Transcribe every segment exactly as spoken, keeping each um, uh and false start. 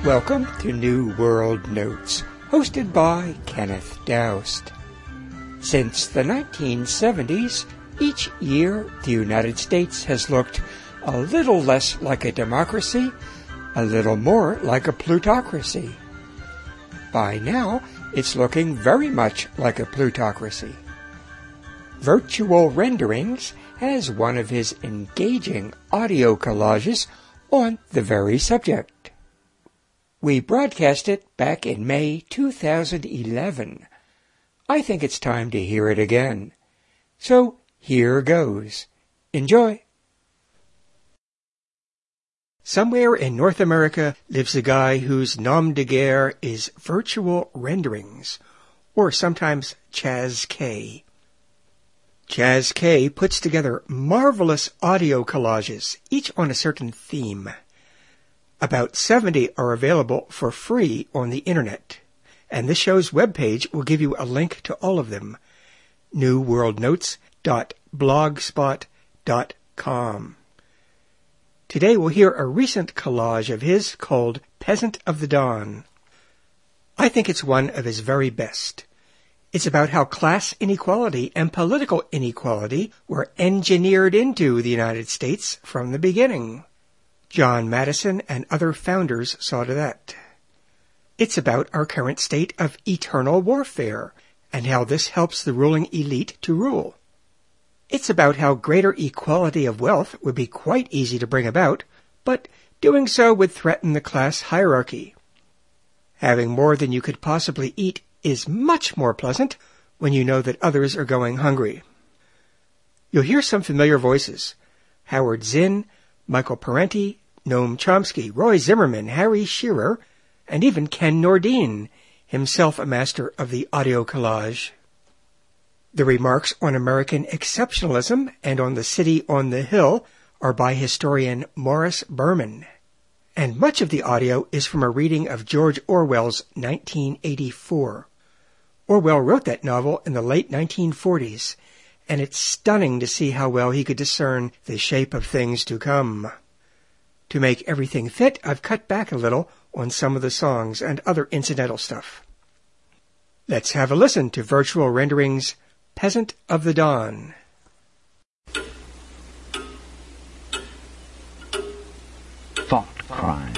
Welcome to New World Notes, hosted by Kenneth Doust. Since the nineteen seventies, each year the United States has looked a little less like a democracy, a little more like a plutocracy. By now, it's looking very much like a plutocracy. Virtual Renderings has one of his engaging audio collages on the very subject. We broadcast it back in May two thousand eleven. I think it's time to hear it again. So here goes. Enjoy. Somewhere in North America lives a guy whose nom de guerre is Virtual Renderings, or sometimes Chaz K. Chaz K puts together marvelous audio collages, each on a certain theme. About seventy are available for free on the internet, and this show's webpage will give you a link to all of them, new world notes dot blogspot dot com. Today we'll hear a recent collage of his called Peasant of the Dawn. I think it's one of his very best. It's about how class inequality and political inequality were engineered into the United States from the beginning. John Madison and other founders saw to that. It's about our current state of eternal warfare and how this helps the ruling elite to rule. It's about how greater equality of wealth would be quite easy to bring about, but doing so would threaten the class hierarchy. Having more than you could possibly eat is much more pleasant when you know that others are going hungry. You'll hear some familiar voices: Howard Zinn, Michael Parenti, Noam Chomsky, Roy Zimmerman, Harry Shearer, and even Ken Nordine, himself a master of the audio collage. The remarks on American exceptionalism and on the city on the hill are by historian Morris Berman, and much of the audio is from a reading of George Orwell's nineteen eighty-four. Orwell wrote that novel in the late nineteen forties, and it's stunning to see how well he could discern the shape of things to come. To make everything fit, I've cut back a little on some of the songs and other incidental stuff. Let's have a listen to Virtual Renderings' Peasant of the Dawn. Thought crime.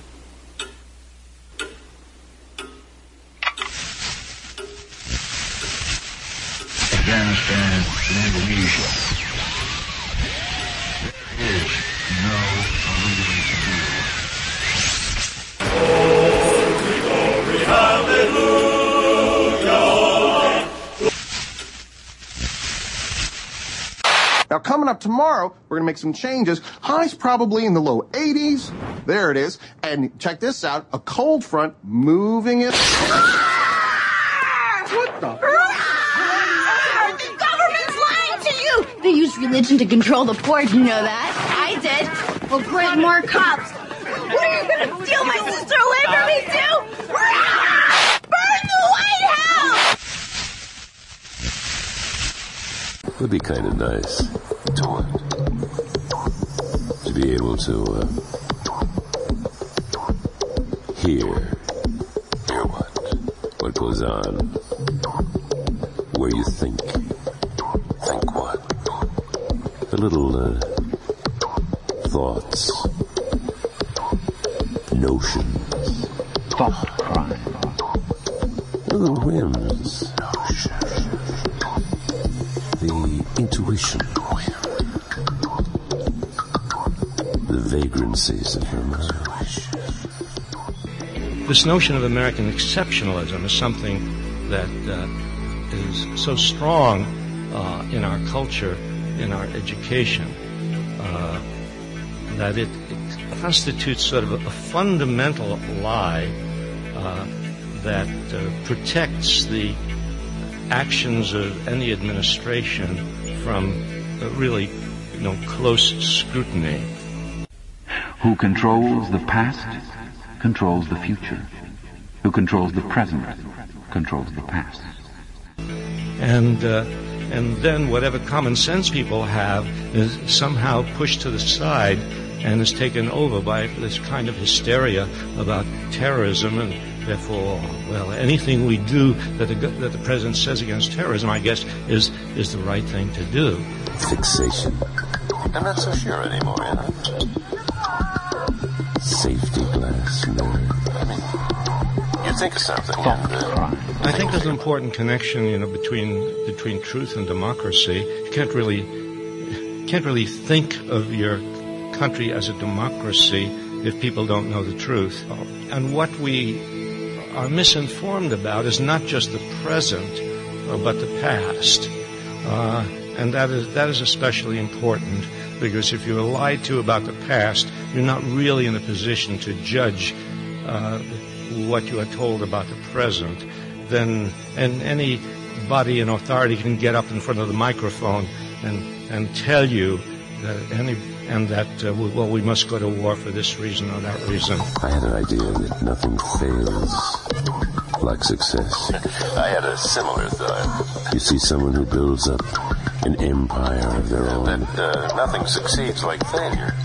Afghanistan and Indonesia. There is no illegal to do. Glory, glory, hallelujah. Now, coming up tomorrow, we're going to make some changes. High's probably in the low eighties. There it is. And check this out. A cold front moving it. What the? They use religion to control the poor, do you know that? I did. Well, great, more cops. What are you going to steal my sister away from me, too? Burn the White House! It would be kind of nice to, to be able to uh, hear, hear what, what goes on, where you think, think what. The little uh, thoughts, notions, thought crime, little whims, the intuition, the vagrancies of your mind. This notion of American exceptionalism is something that uh, is so strong uh, in our culture, in our education, uh, that it, it constitutes sort of a, a fundamental lie uh, that uh, protects the actions of any administration from uh, really, you know, close scrutiny. Who controls the past controls the future. Who controls the present controls the past. And uh, and then whatever common sense people have is somehow pushed to the side and is taken over by this kind of hysteria about terrorism, and therefore, well, anything we do that the, that the president says against terrorism, I guess, is is the right thing to do. Fixation. I'm not so sure anymore, you know. Safety glass nerd. I mean, you think of something, and, uh, I think there's an important connection, you know, between between truth and democracy. You can't really can't really think of your country as a democracy if people don't know the truth. And what we are misinformed about is not just the present, uh, but the past. Uh, and that is that is especially important, because if you're lied to about the past, you're not really in a position to judge uh, what you are told about the present. Then, and anybody in authority can get up in front of the microphone and and tell you that any and that uh, we, well, we must go to war for this reason or that reason. I had an idea that nothing fails like success. I had a similar thought. You see someone who builds up an empire of their own. That uh, nothing succeeds like failure.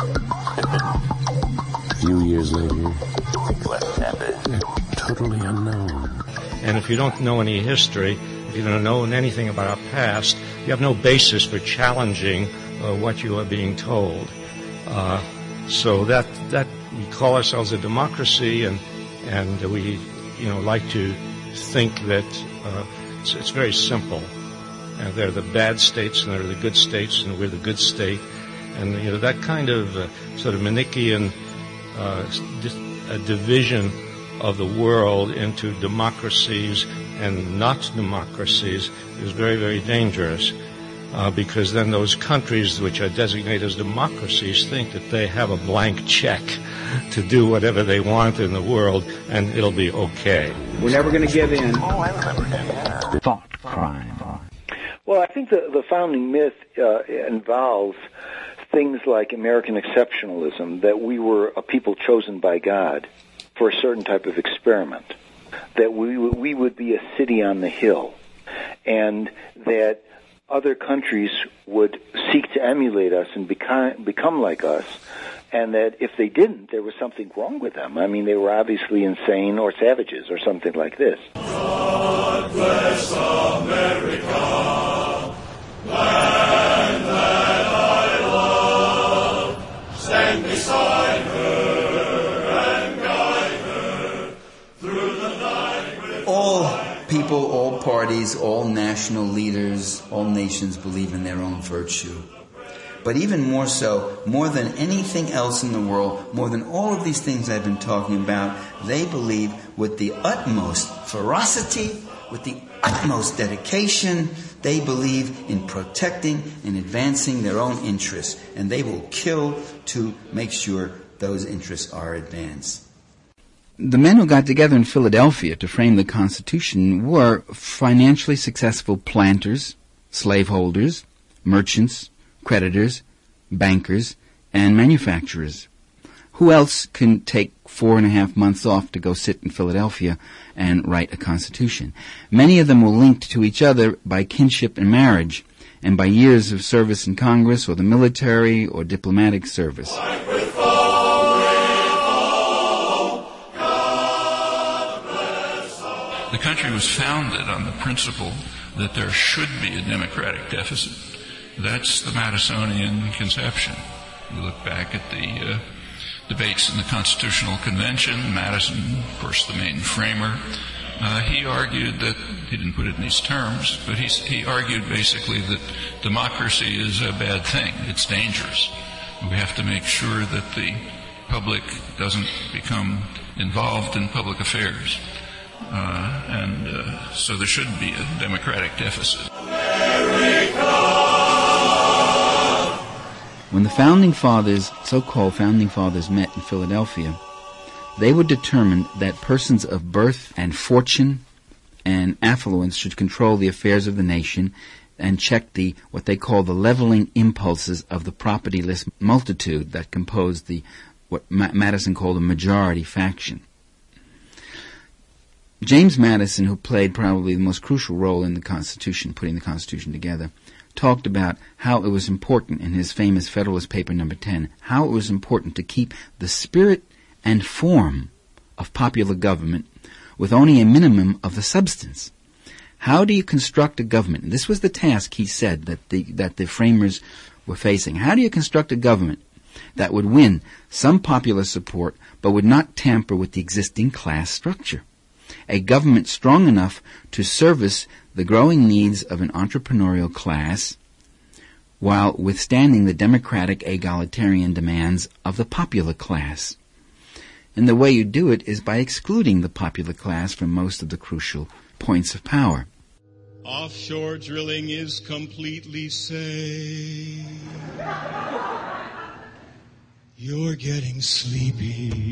A few years later, What happened? totally unknown. And if you don't know any history, if you don't know anything about our past, you have no basis for challenging uh, what you are being told. Uh, so that that we call ourselves a democracy, and and we you know like to think that uh, it's, it's very simple. And there are the bad states, and there are the good states, and we're the good state. And you know that kind of uh, sort of Manichaean uh, di- a division of the world into democracies and not democracies is very, very dangerous, uh, because then those countries which are designated as democracies think that they have a blank check to do whatever they want in the world, and it'll be okay. We're never going to give in. Oh, I remember him, yeah. Thought crime. Well, I think the, the founding myth uh, involves things like American exceptionalism, that we were a people chosen by God for a certain type of experiment, that we we would be a city on the hill, and that other countries would seek to emulate us and become become like us, and that if they didn't, there was something wrong with them. I mean, they were obviously insane or savages or something like this. God bless America, land that I love. Stand beside her. All people, all parties, all national leaders, all nations believe in their own virtue. But even more so, more than anything else in the world, more than all of these things I've been talking about, they believe with the utmost ferocity, with the utmost dedication, they believe in protecting and advancing their own interests. And they will kill to make sure those interests are advanced. The men who got together in Philadelphia to frame the Constitution were financially successful planters, slaveholders, merchants, creditors, bankers, and manufacturers. Who else can take four and a half months off to go sit in Philadelphia and write a Constitution? Many of them were linked to each other by kinship and marriage, and by years of service in Congress or the military or diplomatic service. The country was founded on the principle that there should be a democratic deficit. That's the Madisonian conception. You look back at the uh, debates in the Constitutional Convention. Madison, of course, the main framer, uh, he argued that, he didn't put it in these terms, but he, he argued basically that democracy is a bad thing. It's dangerous. We have to make sure that the public doesn't become involved in public affairs. Uh, and uh, so there should be a democratic deficit. When the Founding Fathers, so-called Founding Fathers, met in Philadelphia, they were determined that persons of birth and fortune and affluence should control the affairs of the nation and check the what they call the leveling impulses of the propertyless multitude that composed the what Ma- Madison called a majority faction. James Madison, who played probably the most crucial role in the Constitution, putting the Constitution together, talked about how it was important in his famous Federalist Paper number ten, how it was important to keep the spirit and form of popular government with only a minimum of the substance. How do you construct a government? And this was the task, he said, that the, that the framers were facing. How do you construct a government that would win some popular support but would not tamper with the existing class structure? A government strong enough to service the growing needs of an entrepreneurial class while withstanding the democratic egalitarian demands of the popular class. And the way you do it is by excluding the popular class from most of the crucial points of power. Offshore drilling is completely safe. You're getting sleepy.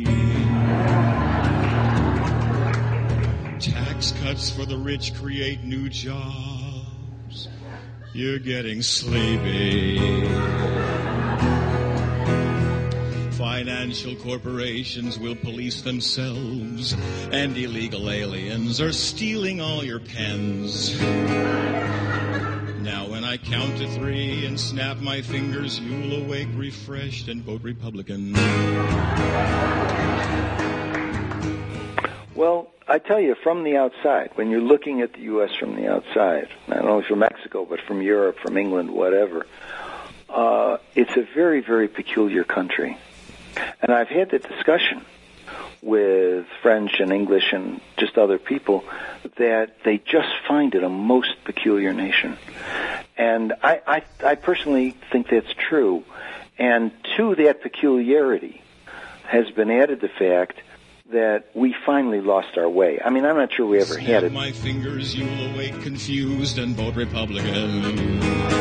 Tax cuts for the rich create new jobs. You're getting sleepy. Financial corporations will police themselves, and illegal aliens are stealing all your pens. Now when I count to three and snap my fingers, you'll awake refreshed and vote Republican. Well, I tell you, from the outside, when you're looking at the U S from the outside, not only from Mexico, but from Europe, from England, whatever, uh, it's a very, very peculiar country. And I've had that discussion with French and English and just other people that they just find it a most peculiar nation. And I, I, I personally think that's true. And to that peculiarity has been added the fact that we finally lost our way. I mean, I'm not sure we ever Snap had it. my fingers, you'll awake confused and vote Republican.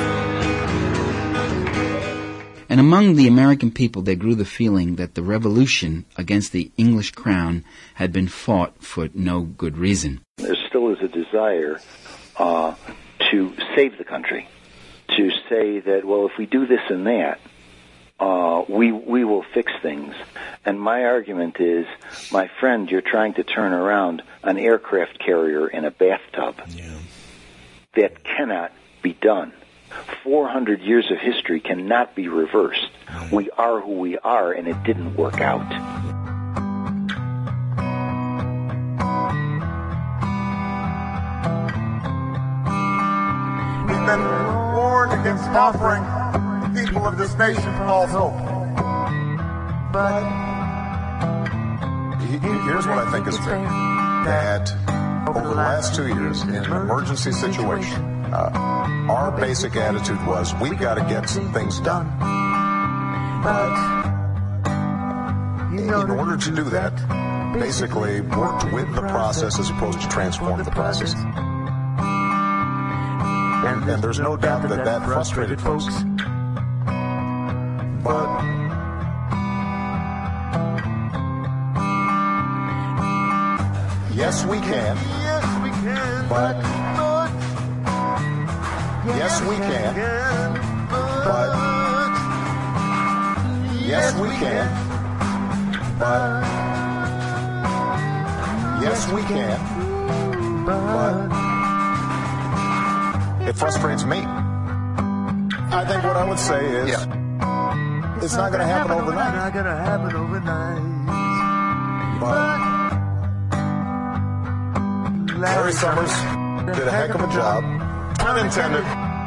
And among the American people there grew the feeling that the revolution against the English crown had been fought for no good reason. There still is a desire uh, to save the country, to say that, well, if we do this and that, uh, we we will fix things. And my argument is, my friend, you're trying to turn around an aircraft carrier in a bathtub. Yeah. That cannot be done. four hundred years of history cannot be reversed. We are who we are, and it didn't work out. We've been warned against offering the people of this nation false hope. But here's what I think is fair. That over the last two years, in an emergency situation, uh, our basic attitude was, we've got to get some things done. But in order to do that, basically worked with the process as opposed to transform the process. And, and there's no doubt that that frustrated folks. But yes, we can. yes, we can. But yes, we can. But yes, we can. But yes, we can. But it frustrates me. I think what I would say is, yeah. It's not going to happen overnight. Not going to happen overnight. But Larry Summers did a heck of a job. Unintended.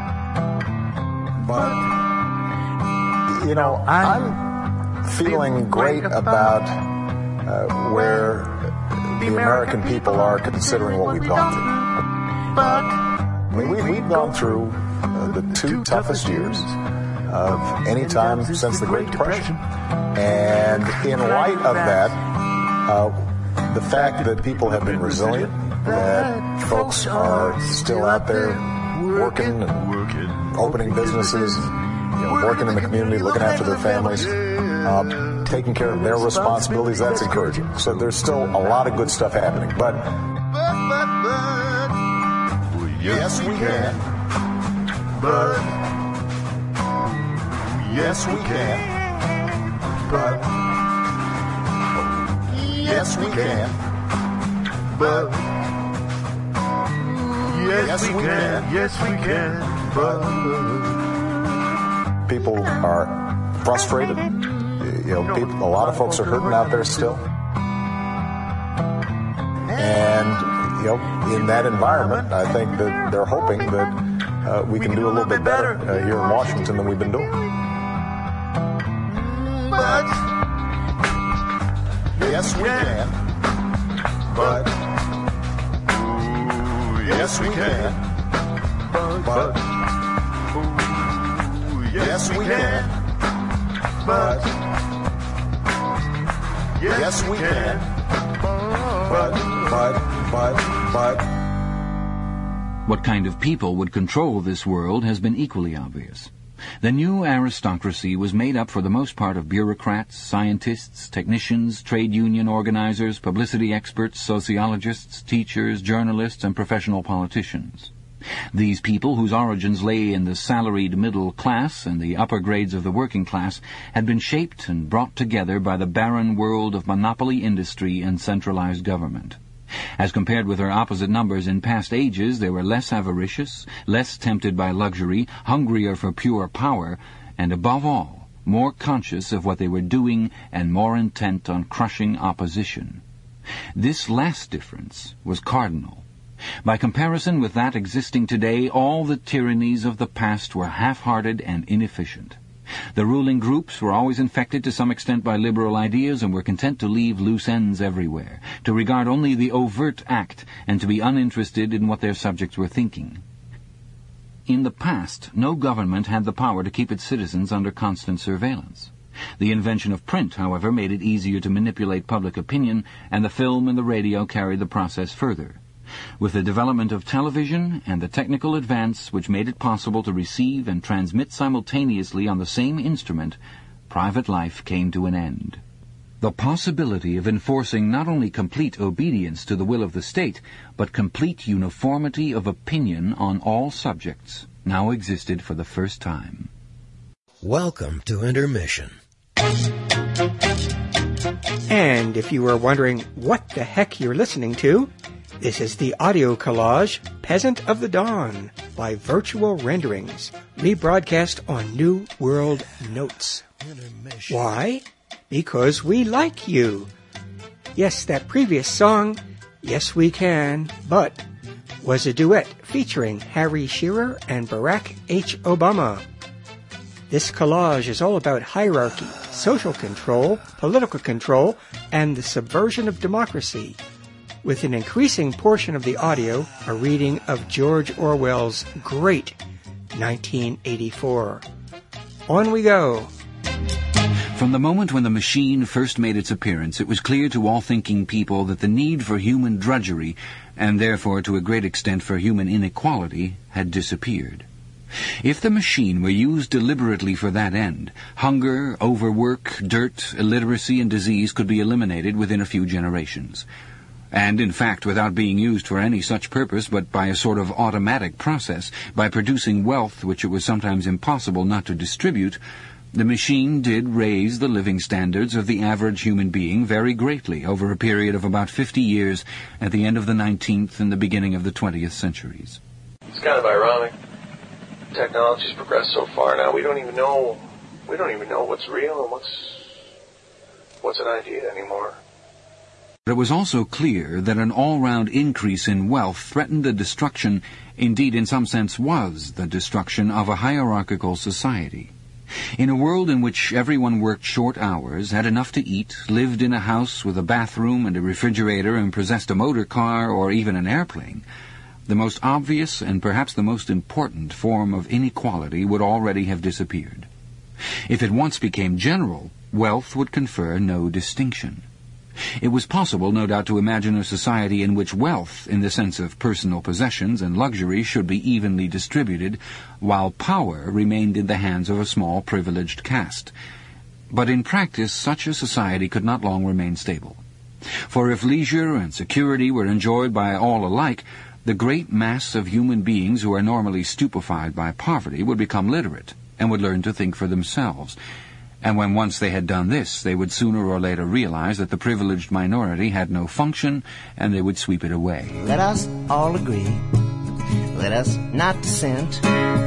But, you know, I'm feeling great about uh, where the American people are considering what we've gone through. But I mean, we, we've gone through uh, the two toughest years of any time since the Great Depression. And in light of that, uh, the fact that people have been resilient, that folks are still out there working and working, opening businesses, you know, working in the community, looking after their families, uh, taking care of their responsibilities, that's encouraging. So there's still a lot of good stuff happening. But yes, we can. But yes, we can. But yes, we can. But yes, we can. Yes, we can. People are frustrated. You know, people, a lot of folks are hurting out there still. And, you know, in that environment, I think that they're hoping that uh, we can do a little bit better uh, here in Washington than we've been doing. But yes, we can. But yes, we can. But yes, we can. But yes, we can. But, but, but, but. What kind of people would control this world has been equally obvious. The new aristocracy was made up for the most part of bureaucrats, scientists, technicians, trade union organizers, publicity experts, sociologists, teachers, journalists, and professional politicians. These people, whose origins lay in the salaried middle class and the upper grades of the working class, had been shaped and brought together by the barren world of monopoly industry and centralized government. As compared with their opposite numbers in past ages, they were less avaricious, less tempted by luxury, hungrier for pure power, and above all, more conscious of what they were doing and more intent on crushing opposition. This last difference was cardinal. By comparison with that existing today, all the tyrannies of the past were half-hearted and inefficient. The ruling groups were always infected to some extent by liberal ideas and were content to leave loose ends everywhere, to regard only the overt act and to be uninterested in what their subjects were thinking. In the past, no government had the power to keep its citizens under constant surveillance. The invention of print, however, made it easier to manipulate public opinion, and the film and the radio carried the process further. With the development of television and the technical advance which made it possible to receive and transmit simultaneously on the same instrument, private life came to an end. The possibility of enforcing not only complete obedience to the will of the state, but complete uniformity of opinion on all subjects now existed for the first time. Welcome to Intermission. And if you were wondering what the heck you're listening to, this is the audio collage Peasant of the Dawn by Virtual Renderings, rebroadcast on New World Notes. Why? Because we like you. Yes, that previous song, Yes We Can, But, was a duet featuring Harry Shearer and Barack H. Obama. This collage is all about hierarchy, social control, political control, and the subversion of democracy, with an increasing portion of the audio a reading of George Orwell's great nineteen eighty-four. On we go. From the moment when the machine first made its appearance, it was clear to all thinking people that the need for human drudgery, and therefore to a great extent for human inequality, had disappeared. If the machine were used deliberately for that end, hunger, overwork, dirt, illiteracy, and disease could be eliminated within a few generations. And, in fact, without being used for any such purpose, but by a sort of automatic process, by producing wealth which it was sometimes impossible not to distribute, the machine did raise the living standards of the average human being very greatly over a period of about fifty years at the end of the nineteenth and the beginning of the twentieth centuries. It's kind of ironic. Technology's progressed so far now, we don't even know, we don't even know what's real and what's, what's an idea anymore. But it was also clear that an all-round increase in wealth threatened the destruction, indeed in some sense was the destruction, of a hierarchical society. In a world in which everyone worked short hours, had enough to eat, lived in a house with a bathroom and a refrigerator, and possessed a motor car or even an airplane, the most obvious and perhaps the most important form of inequality would already have disappeared. If it once became general, wealth would confer no distinction. It was possible, no doubt, to imagine a society in which wealth, in the sense of personal possessions and luxury, should be evenly distributed, while power remained in the hands of a small privileged caste. But in practice, such a society could not long remain stable. For if leisure and security were enjoyed by all alike, the great mass of human beings who are normally stupefied by poverty would become literate and would learn to think for themselves. And when once they had done this, they would sooner or later realize that the privileged minority had no function, and they would sweep it away. Let us all agree, let us not dissent,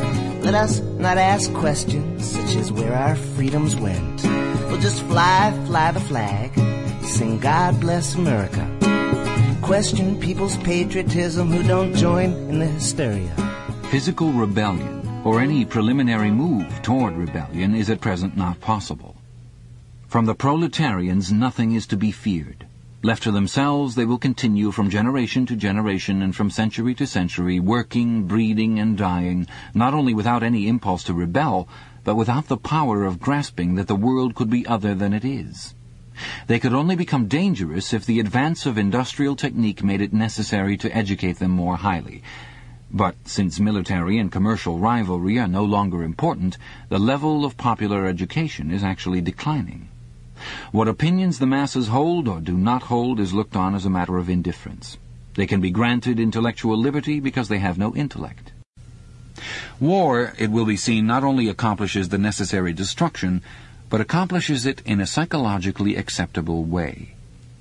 Let us not ask questions such as where our freedoms went. We'll just fly, fly the flag, sing God Bless America. Question people's patriotism who don't join in the hysteria. Physical rebellion, or any preliminary move toward rebellion, is at present not possible. From the proletarians nothing is to be feared. Left to themselves, they will continue from generation to generation and from century to century, working, breeding, and dying, not only without any impulse to rebel, but without the power of grasping that the world could be other than it is. They could only become dangerous if the advance of industrial technique made it necessary to educate them more highly. But since military and commercial rivalry are no longer important, the level of popular education is actually declining. What opinions the masses hold or do not hold is looked on as a matter of indifference. They can be granted intellectual liberty because they have no intellect. War, it will be seen, not only accomplishes the necessary destruction, but accomplishes it in a psychologically acceptable way.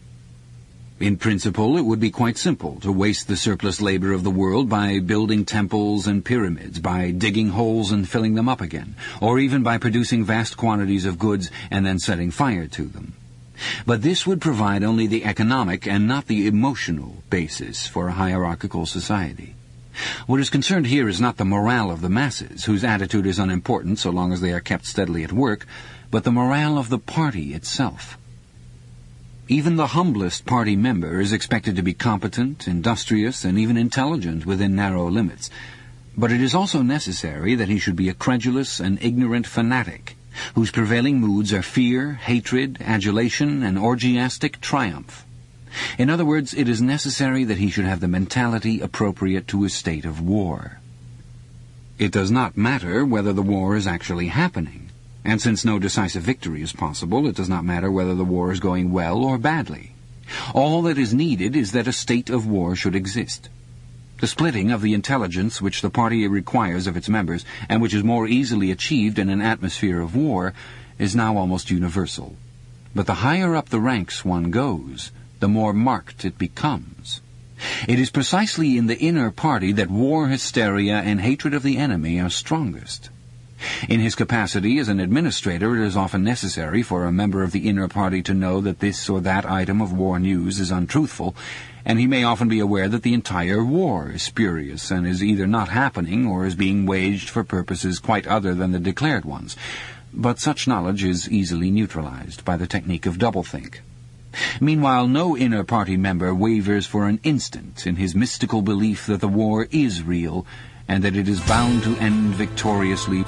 In principle, it would be quite simple to waste the surplus labor of the world by building temples and pyramids, by digging holes and filling them up again, or even by producing vast quantities of goods and then setting fire to them. But this would provide only the economic and not the emotional basis for a hierarchical society. What is concerned here is not the morale of the masses, whose attitude is unimportant so long as they are kept steadily at work, but the morale of the party itself. Even the humblest party member is expected to be competent, industrious, and even intelligent within narrow limits. But it is also necessary that he should be a credulous and ignorant fanatic, whose prevailing moods are fear, hatred, adulation, and orgiastic triumph. In other words, it is necessary that he should have the mentality appropriate to a state of war. It does not matter whether the war is actually happening. And since no decisive victory is possible, it does not matter whether the war is going well or badly. All that is needed is that a state of war should exist. The splitting of the intelligence which the party requires of its members, and which is more easily achieved in an atmosphere of war, is now almost universal. But the higher up the ranks one goes, the more marked it becomes. It is precisely in the inner party that war hysteria and hatred of the enemy are strongest. In his capacity as an administrator, it is often necessary for a member of the inner party to know that this or that item of war news is untruthful, and he may often be aware that the entire war is spurious and is either not happening or is being waged for purposes quite other than the declared ones. But such knowledge is easily neutralized by the technique of doublethink. Meanwhile, no inner party member wavers for an instant in his mystical belief that the war is real and that it is bound to end victoriously.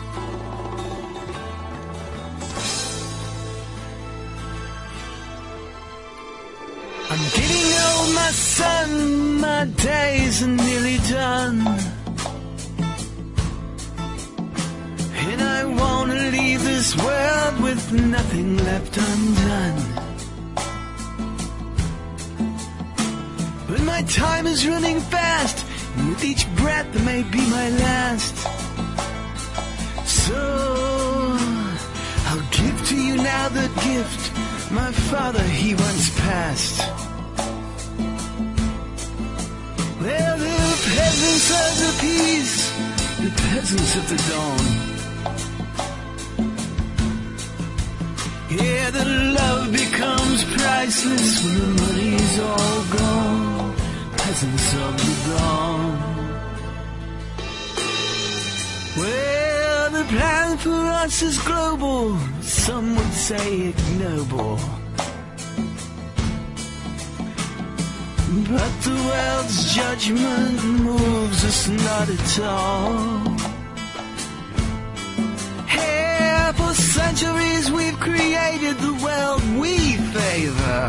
I'm getting old, my son, my days are nearly done, and I want to leave this world with nothing left undone. But my time is running fast, and with each breath that may be my last. So I'll give to you now the gift my father he once passed. Well, the peasants of the peace, the peasants of the dawn. Yeah, the love becomes priceless when the money's all gone. Peasants of the dawn. Well, the plan for us is global, some would say ignoble. But the world's judgment moves us not at all. Here for centuries we've created the world we favor,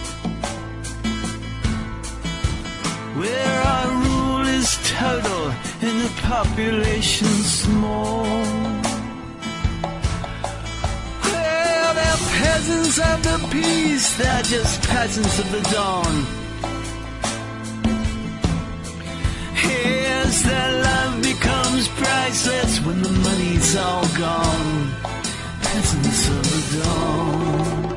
where our rule is total and the population small. Well, they're peasants of the peace, they're just peasants of the dawn. Here's their love becomes priceless when the money's all gone. Peasants of the dawn.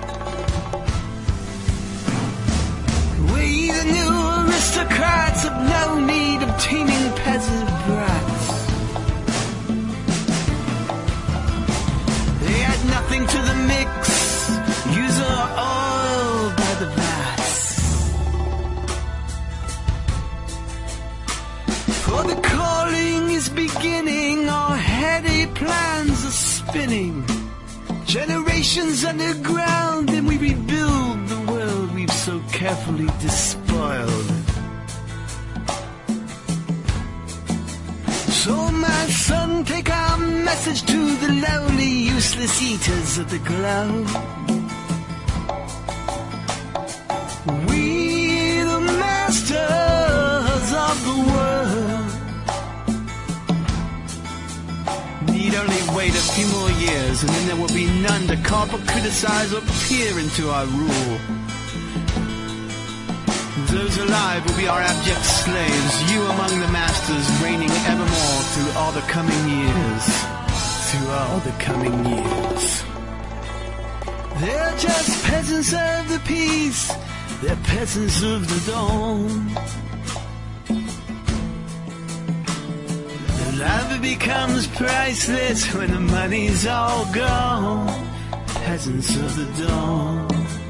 We the new aristocrats have no need of teeming peasant brats. nothing to the mix. Use our oil by the vats. For the calling is beginning, our heady plans are spinning. Generations underground, and we rebuild the world we've so carefully despoiled. So my son, take our message to the lowly, useless eaters of the globe. We, the masters of the world, need only wait a few more years, and then there will be none to carp or criticize or peer into our rule. Those alive will be our abject slaves, you among the masters, reigning evermore through all the coming years, through all the coming years. They're just peasants of the peace, they're peasants of the dawn. The love becomes priceless when the money's all gone, peasants of the dawn.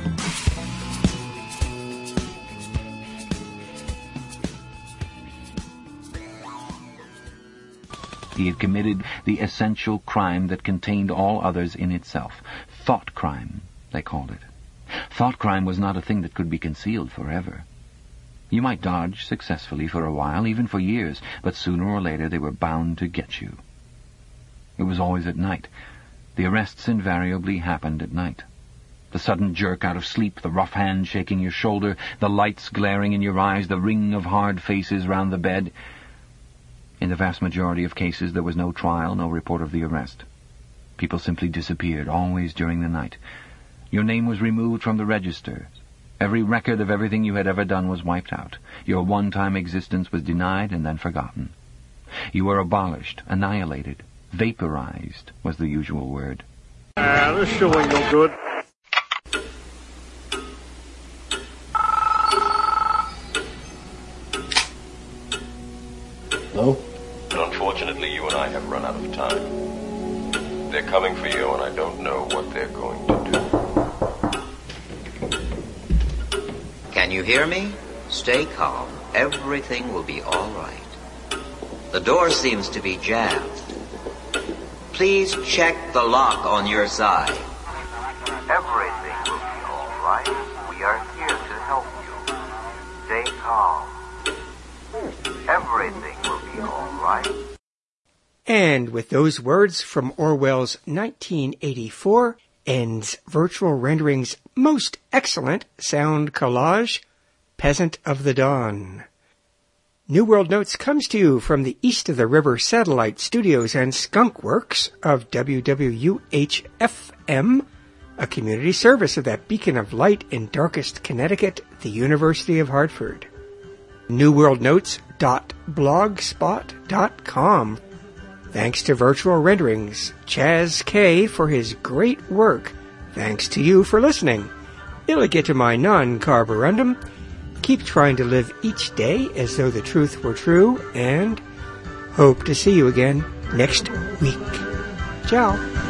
He had committed the essential crime that contained all others in itself. Thought crime, they called it. Thought crime was not a thing that could be concealed forever. You might dodge successfully for a while, even for years, but sooner or later they were bound to get you. It was always at night. The arrests invariably happened at night. The sudden jerk out of sleep, the rough hand shaking your shoulder, the lights glaring in your eyes, the ring of hard faces round the bed. In the vast majority of cases, there was no trial, no report of the arrest. People simply disappeared, always during the night. Your name was removed from the registers. Every record of everything you had ever done was wiped out. Your one-time existence was denied and then forgotten. You were abolished, annihilated, vaporized was the usual word. Ah, this sure ain't no good. Hello? Unfortunately, you and I have run out of time. They're coming for you, and I don't know what they're going to do. Can you hear me? Stay calm. Everything will be all right. The door seems to be jammed. Please check the lock on your side. Everything will be all right. We are here to help you. Stay calm. Everything will be all right. And with those words from Orwell's nineteen eighty-four ends Virtual Rendering's most excellent sound collage, Peasant of the Dawn. New World Notes comes to you from the East of the River Satellite Studios and Skunk Works of W W U H F M, a community service of that beacon of light in darkest Connecticut, the University of Hartford. new world notes dot blogspot dot com. Thanks to Virtual Renderings, Chaz K for his great work. Thanks to you for listening. Illigit my non-carborundum. Keep trying to live each day as though the truth were true, and hope to see you again next week. Ciao.